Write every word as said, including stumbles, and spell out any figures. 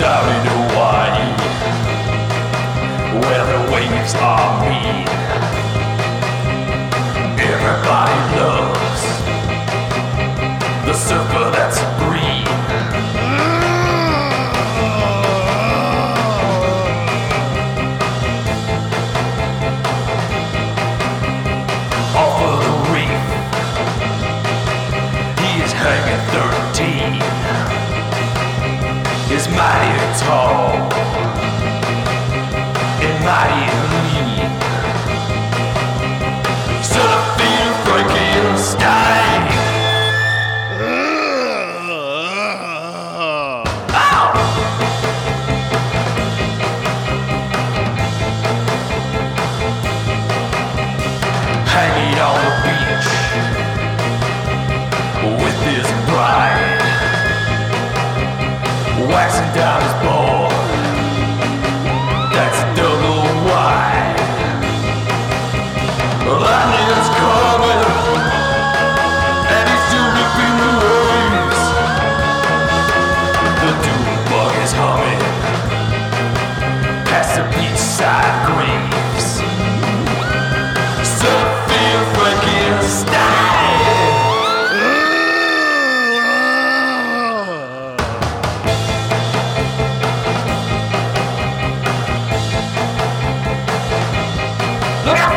down in Hawaii, where the waves are mean. Everybody loves the surfer that's green. Off of the reef, he is hanging thirteen. Is mighty tall and mighty lean. Surfing Frankenstein. Ow! Hanging on the beach with his bride, waxing down his board, that's double wide. Lightning's coming, and he's still ripping the waves. The dune bug is humming past the beachside graves. Surfing Frankenstein. Look out!